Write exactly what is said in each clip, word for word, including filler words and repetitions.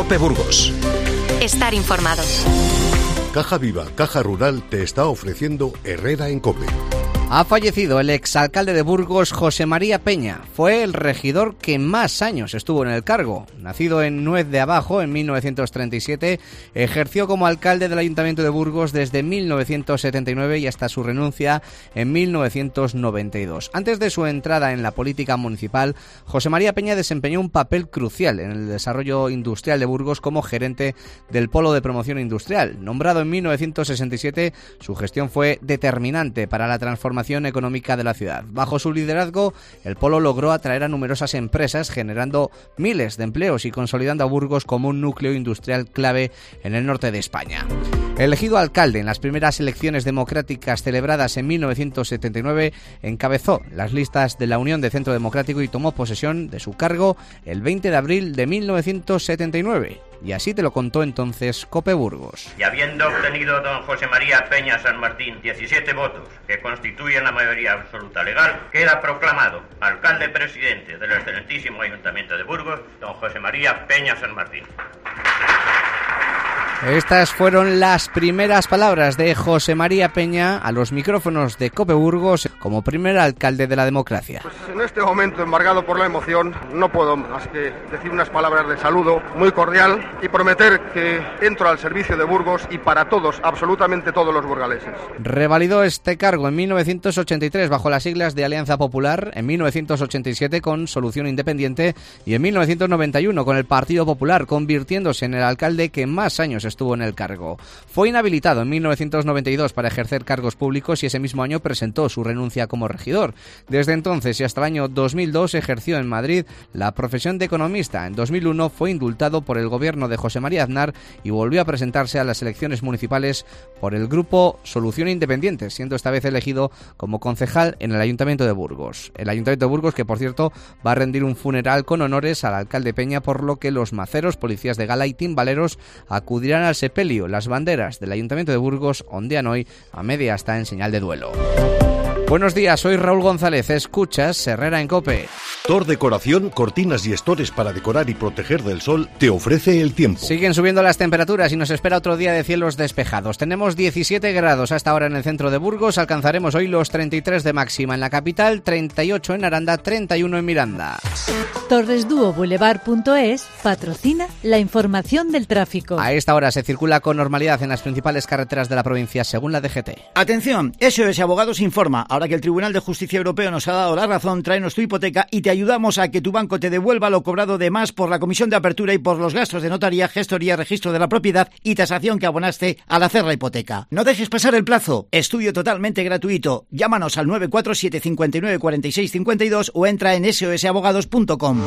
COPE Burgos. Estar informado. Caja Viva, Caja Rural te está ofreciendo Herrera en COPE. Ha fallecido el exalcalde de Burgos, José María Peña. Fue el regidor que más años estuvo en el cargo. Nacido en Nuez de Abajo en mil novecientos treinta y siete, ejerció como alcalde del Ayuntamiento de Burgos desde mil novecientos setenta y nueve y hasta su renuncia en mil novecientos noventa y dos. Antes de su entrada en la política municipal, José María Peña desempeñó un papel crucial en el desarrollo industrial de Burgos como gerente del Polo de Promoción Industrial. Nombrado en mil novecientos sesenta y siete, su gestión fue determinante para la transformación económica de la ciudad. Bajo su liderazgo, el Polo logró atraer a numerosas empresas, generando miles de empleos y consolidando a Burgos como un núcleo industrial clave en el norte de España. Elegido alcalde en las primeras elecciones democráticas celebradas en mil novecientos setenta y nueve, encabezó las listas de la Unión de Centro Democrático y tomó posesión de su cargo el veinte de abril de mil novecientos setenta y nueve. Y así te lo contó entonces COPE Burgos. Y habiendo obtenido don José María Peña San Martín diecisiete votos, que constituyen la mayoría absoluta legal, queda proclamado alcalde presidente del excelentísimo Ayuntamiento de Burgos, don José María Peña San Martín. Estas fueron las primeras palabras de José María Peña a los micrófonos de COPE Burgos como primer alcalde de la democracia. Pues en este momento, embargado por la emoción, no puedo más que decir unas palabras de saludo muy cordial y prometer que entro al servicio de Burgos y para todos, absolutamente todos los burgaleses. Revalidó este cargo en mil novecientos ochenta y tres bajo las siglas de Alianza Popular, en mil novecientos ochenta y siete con Solución Independiente y en mil novecientos noventa y uno con el Partido Popular, convirtiéndose en el alcalde que más años estuvo en el cargo. Fue inhabilitado en mil novecientos noventa y dos para ejercer cargos públicos y ese mismo año presentó su renuncia como regidor. Desde entonces y hasta el año dos mil dos ejerció en Madrid la profesión de economista. En dos mil uno fue indultado por el gobierno de José María Aznar y volvió a presentarse a las elecciones municipales por el grupo Solución Independiente, siendo esta vez elegido como concejal en el Ayuntamiento de Burgos. El Ayuntamiento de Burgos, que por cierto va a rendir un funeral con honores al alcalde Peña, por lo que los maceros, policías de gala y timbaleros acudirán al sepelio. Las banderas del Ayuntamiento de Burgos ondean hoy a media asta en señal de duelo. Buenos días, soy Raúl González, escuchas Herrera en COPE. Tor Decoración, cortinas y estores para decorar y proteger del sol, te ofrece el tiempo. Siguen subiendo las temperaturas y nos espera otro día de cielos despejados. Tenemos diecisiete grados hasta ahora en el centro de Burgos, alcanzaremos hoy los treinta y tres de máxima en la capital, treinta y ocho en Aranda, treinta y uno en Miranda. Torresduo Boulevard punto es patrocina la información del tráfico. A esta hora se circula con normalidad en las principales carreteras de la provincia según la D G T. Atención, S O S Abogados informa. Ahora que el Tribunal de Justicia Europeo nos ha dado la razón, tráenos tu hipoteca y te ayudamos a que tu banco te devuelva lo cobrado de más por la comisión de apertura y por los gastos de notaría, gestoría, registro de la propiedad y tasación que abonaste al hacer la hipoteca. No dejes pasar el plazo. Estudio totalmente gratuito. Llámanos al nueve cuatro siete cinco nueve cuatro seis cinco dos o entra en S O S abogados punto com.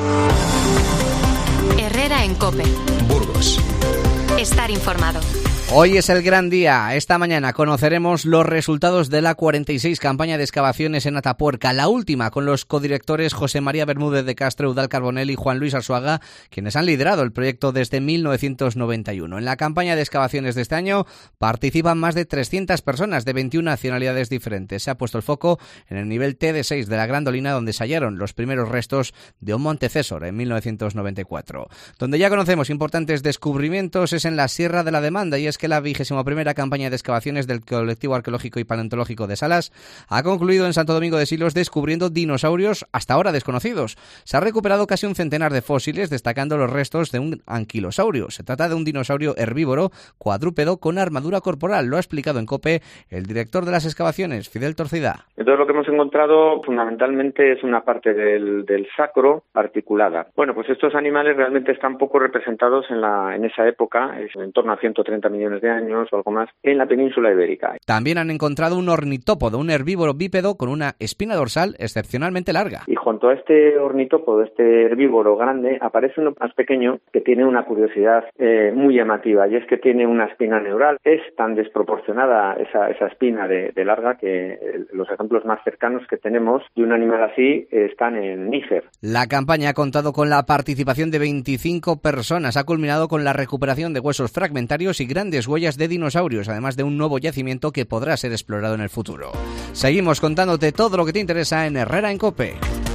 Herrera en COPE. Burgos. Estar informado. Hoy es el gran día. Esta mañana conoceremos los resultados de la cuarenta y seis campaña de excavaciones en Atapuerca, la última con los codirectores José María Bermúdez de Castro, Eudal Carbonell y Juan Luis Arzuaga, quienes han liderado el proyecto desde mil novecientos noventa y uno. En la campaña de excavaciones de este año participan más de trescientas personas de veintiuna nacionalidades diferentes. Se ha puesto el foco en el nivel T D seis de la Gran Dolina, donde se hallaron los primeros restos de un Montecésar en mil novecientos noventa y cuatro. Donde ya conocemos importantes descubrimientos es en la Sierra de la Demanda, y es que la vigésima primera campaña de excavaciones del Colectivo Arqueológico y Paleontológico de Salas ha concluido en Santo Domingo de Silos descubriendo dinosaurios hasta ahora desconocidos. Se ha recuperado casi un centenar de fósiles, destacando los restos de un anquilosaurio. Se trata de un dinosaurio herbívoro cuadrúpedo con armadura corporal. Lo ha explicado en COPE el director de las excavaciones, Fidel Torcida. Entonces lo que hemos encontrado fundamentalmente es una parte del, del sacro articulada. Bueno, pues estos animales realmente están poco representados en, la, en esa época, es en torno a ciento treinta millones de años o algo más, en la península ibérica. También han encontrado un ornitópodo, un herbívoro bípedo con una espina dorsal excepcionalmente larga. Y junto a este ornitópodo, este herbívoro grande, aparece uno más pequeño que tiene una curiosidad eh, muy llamativa, y es que tiene una espina neural. Es tan desproporcionada esa, esa espina de, de larga que eh, los ejemplos más cercanos que tenemos de un animal así eh, están en Níger. La campaña ha contado con la participación de veinticinco personas. Ha culminado con la recuperación de huesos fragmentarios y grandes huellas de dinosaurios, además de un nuevo yacimiento que podrá ser explorado en el futuro. Seguimos contándote todo lo que te interesa en Herrera en COPE.